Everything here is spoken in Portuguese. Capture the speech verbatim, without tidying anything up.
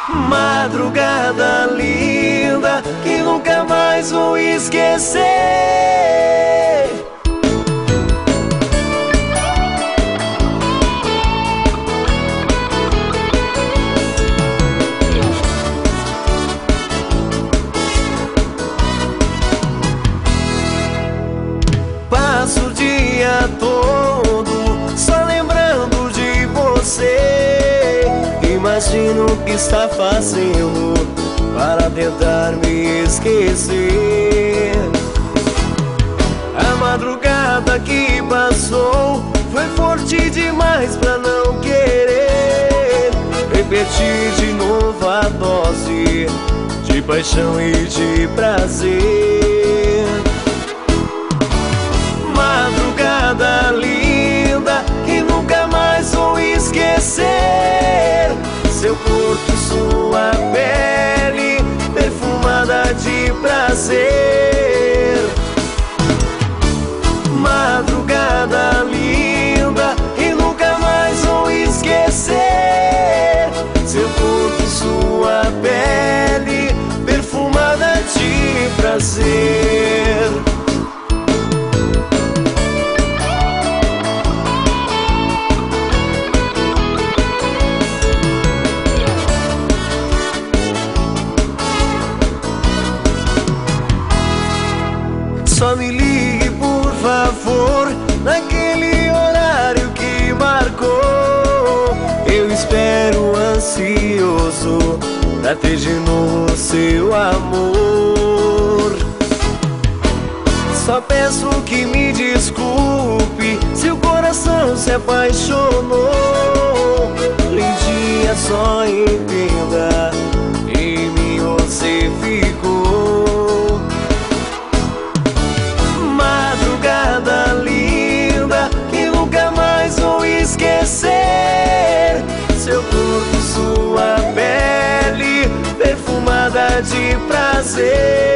Madrugada linda que nunca mais vou esquecer. Passo o dia todo só lembrando de você. Imagino o que está fazendo para tentar me esquecer. A madrugada que passou foi forte demais pra não querer repetir de novo a dose de paixão e de prazer. Madrugada linda que nunca mais vou esquecer. Seu corpo, sua pele perfumada de prazer. Madrugada linda que nunca mais vou esquecer. Seu corpo, sua pele perfumada de prazer. Só me ligue, por favor, naquele horário que marcou. Eu espero ansioso pra ter de novo seu amor. Só peço que me desculpe se o coração se apaixonou. Lindinha, só entenda, em mim você ficou. Madrugada linda que nunca mais vou esquecer. Seu corpo, sua pele perfumada de prazer.